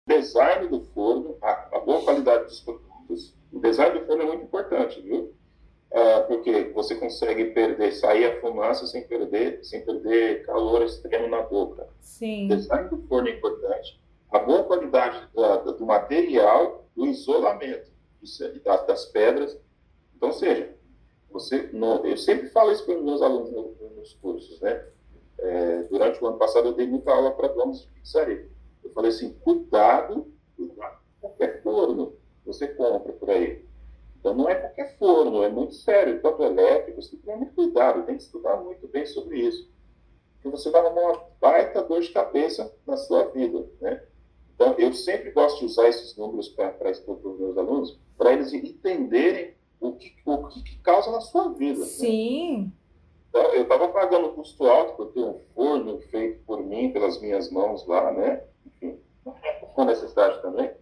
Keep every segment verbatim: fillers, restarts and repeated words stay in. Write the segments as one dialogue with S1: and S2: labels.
S1: design do forno, a, a boa qualidade dos produtos, o design do forno é muito importante, viu? Ah, porque você consegue perder, sair a fumaça sem perder, sem perder calor extremo na boca. O
S2: Sim,
S1: design do forno é importante, a boa qualidade da, da, do material, do isolamento isso, é, das, das pedras. Então, seja, você, não, eu sempre falo isso para os meus alunos nos, nos cursos, né? É, durante o ano passado eu dei muita aula para donos de pizzaria. Eu falei assim, cuidado, cuidado com qualquer forno que você compra por aí. Então não é qualquer forno, é muito sério. Tanto elétrico, você tem que ter muito cuidado, tem que estudar muito bem sobre isso. Porque você vai arrumar uma baita dor de cabeça na sua vida, né? Então eu sempre gosto de usar esses números para expor para os meus alunos, para eles entenderem o que, o que causa na sua vida, né?
S2: sim,
S1: Então, eu estava pagando um custo alto por ter um forno feito por mim, pelas minhas mãos lá, né? Enfim, com necessidade também.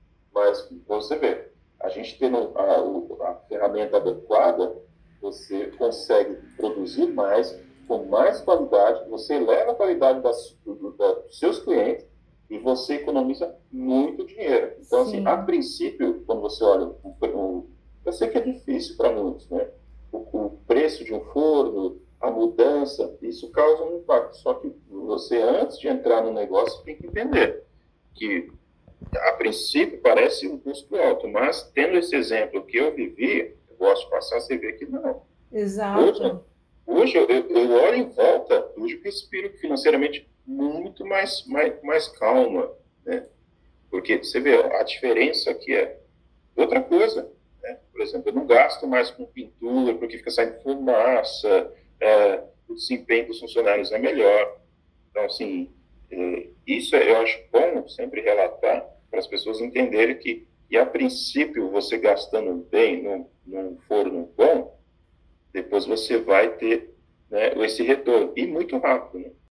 S1: Mas você vê, a gente tendo a, a ferramenta adequada, você consegue produzir mais, com mais qualidade, você eleva a qualidade das, do, da, dos seus clientes e você economiza muito dinheiro. Então, assim, a
S2: sim,
S1: princípio, quando você olha, o, o, eu sei que é difícil para muitos, né? O, o preço de um forno, a mudança, isso causa um impacto. Só que você, antes de entrar no negócio, tem que entender que a princípio parece um custo alto, mas tendo esse exemplo que eu vivi, eu gosto de passar, você vê que não. Hoje,
S2: exato.
S1: hoje eu, eu olho em volta, hoje eu respiro financeiramente muito mais, mais, mais calma, né? Porque você vê a diferença que é. Outra coisa, né? Por exemplo, eu não gasto mais com pintura, porque fica saindo fumaça, é, o desempenho dos funcionários é melhor. Então, assim, é, isso eu acho bom sempre relatar para as pessoas entenderem que, que, a princípio, você gastando bem num, num forno bom, depois você vai ter, né, esse retorno. E muito rápido, né?